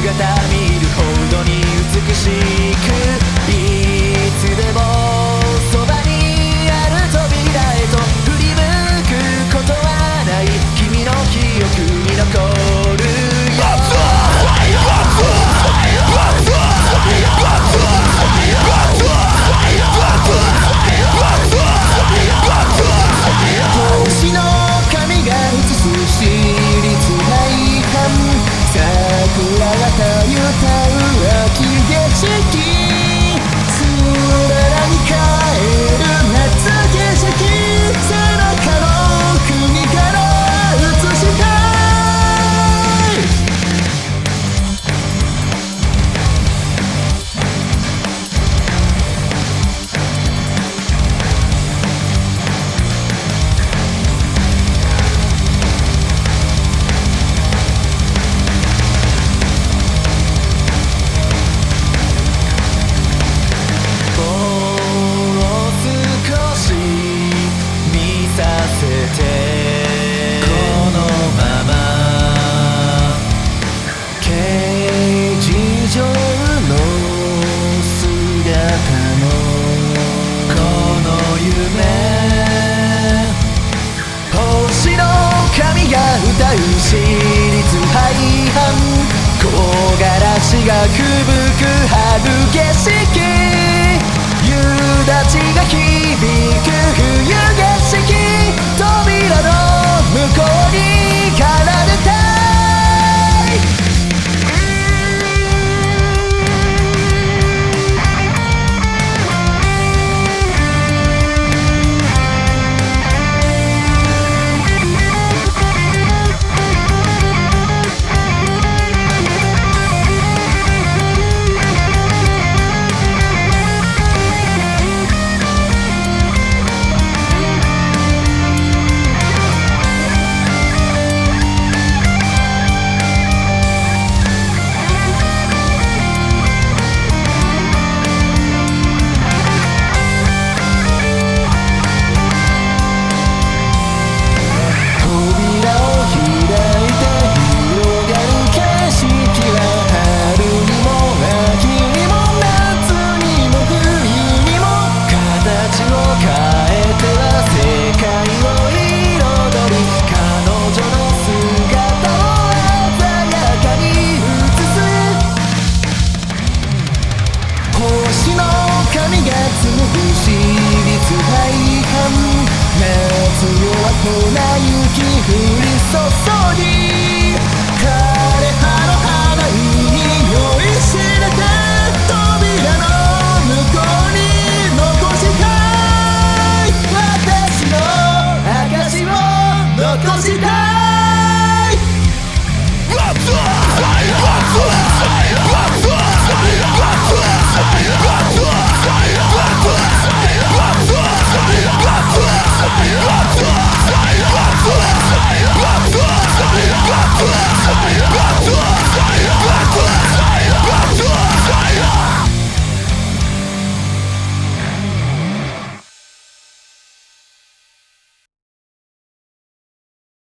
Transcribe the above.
姿見るほどに美しく、いつでもそばにある扉へと振り向くことはない。君の記憶に残るよ。星の髪が映す私立大半、桜がたゆたう秋景色、つららに帰る夏景色、背中の首から映したい。歌う私立廃藩、木枯らしが吹雪く春景色、夕立が響く冬景色、扉の向こうに奏でたい。粉雪降り注ぎ、枯れ葉の花に酔いしれて、扉の向こうに残したい。私の証を残したい。What?